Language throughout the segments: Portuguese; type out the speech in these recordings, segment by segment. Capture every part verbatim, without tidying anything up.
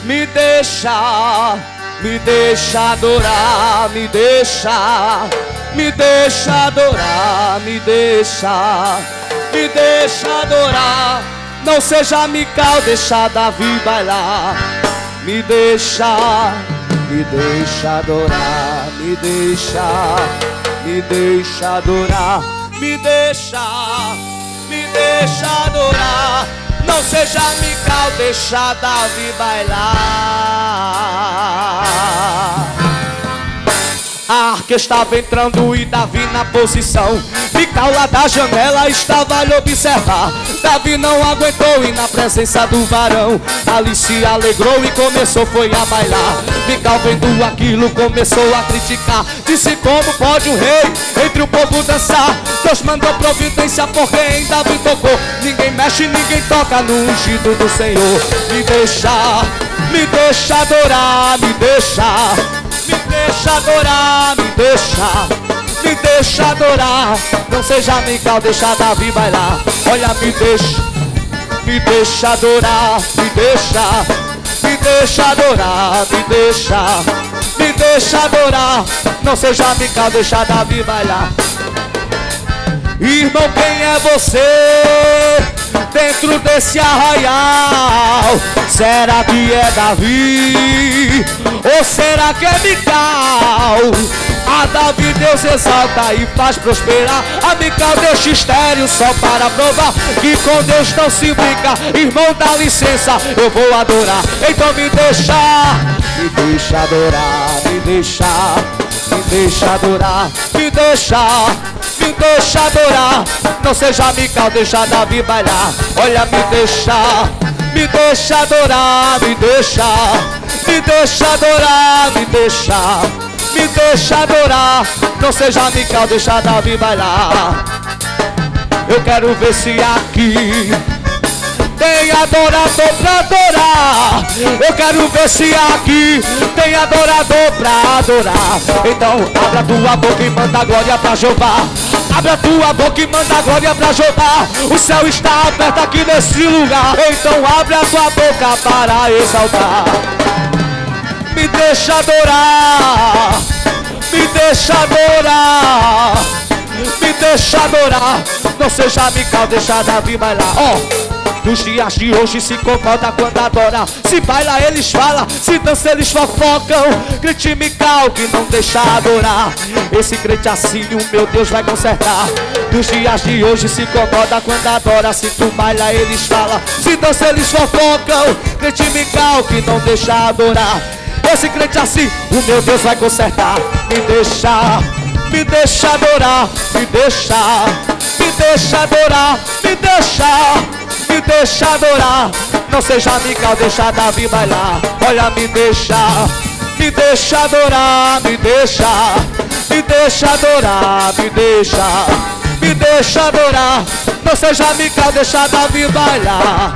Me deixa, me deixa adorar, me deixa, me deixa adorar, me deixa, me deixa adorar. Não seja Mical, deixa Davi bailar. Me deixa, me deixa adorar, me deixa, me deixa adorar, me deixa, me deixa adorar. Não seja Mical, deixa Davi bailar. A arca estava entrando e Davi na posição. Mical lá da janela estava a lhe observar. Davi não aguentou e na presença do varão ali se alegrou e começou foi a bailar. Mical vendo aquilo começou a criticar. Disse: como pode um rei entre o povo dançar? Deus mandou providência porque em Davi tocou. Ninguém mexe, ninguém toca no ungido do Senhor. Me deixa, me deixa adorar, me deixa, me deixa adorar, me deixa, me deixa adorar. Não seja Mical, deixa Davi bailar. Olha, me deixa, me deixa adorar, me deixa, me deixa adorar, me deixa, me deixa adorar. Não seja Mical, deixa Davi bailar. Irmão, quem é você dentro desse arraial? Será que é Davi? Ou será que é Mical? A Davi Deus exalta e faz prosperar. A Mical deixa estéreo só para provar que com Deus não se brinca. Irmão, dá licença, eu vou adorar. Então me deixa, me deixa adorar, me deixa, me deixa adorar, me deixa, me deixa adorar. Não seja Mical, deixa Davi bailar. Olha, me deixa, me deixa adorar, me deixa, me deixa adorar, me deixa, me deixa adorar. Não seja Mical, deixa Davi bailar. Eu quero ver se aqui tem adorador pra adorar. Eu quero ver se aqui tem adorador pra adorar. Então abre a tua boca e manda glória pra Jeová. Abre a tua boca e manda glória pra Jeová. O céu está aberto aqui nesse lugar. Então abre a tua boca para exaltar. Me deixa adorar, me deixa adorar, me deixa adorar. Não seja Mical, deixa Davi bailar. Ó, oh, nos dias de hoje se incomoda quando adora. Se baila eles falam, se dança eles fofocam. Crente Mical que não deixa adorar. Esse crente assim o meu Deus vai consertar. Nos dias de hoje se incomoda quando adora. Se tu baila eles falam, se dança eles fofocam. Crente Mical que não deixa adorar. Esse crente assim o meu Deus vai consertar. Me deixa, me deixa adorar, me deixa, me deixa adorar, me deixa, me deixa adorar. Não seja Mical, deixa Davi bailar. Olha, me deixa, me deixa adorar, me deixa, me deixa adorar, me deixa, me deixa adorar. Não seja Mical, deixa Davi bailar.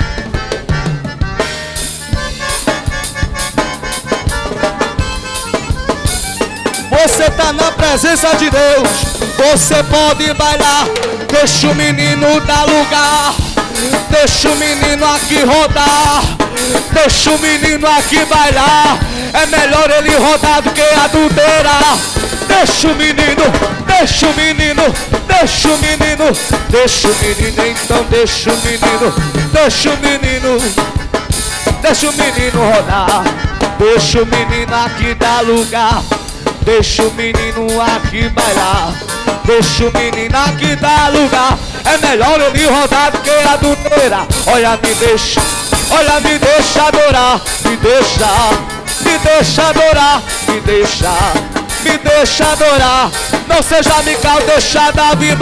Você tá na presença de Deus, você pode bailar. Deixa o menino dar lugar, deixa o menino aqui rodar, deixa o menino aqui bailar. É melhor ele rodar do que adulterar. Deixa o menino, deixa o menino, deixa o menino, deixa o menino, então deixa o menino, deixa o menino, deixa o menino rodar. Deixa o menino aqui dar lugar, deixa o menino aqui bailar, deixa o menino aqui dar lugar. É melhor ele rodar do que adulterar. Olha, me deixa, olha, me deixa adorar, me deixa, me deixa adorar, me deixa, me deixa adorar. Não seja Mical, deixa Davi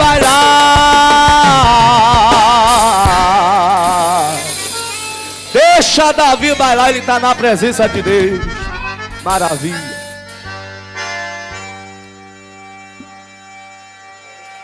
bailar. Deixa Davi bailar, ele está na presença de Deus. Maravilha.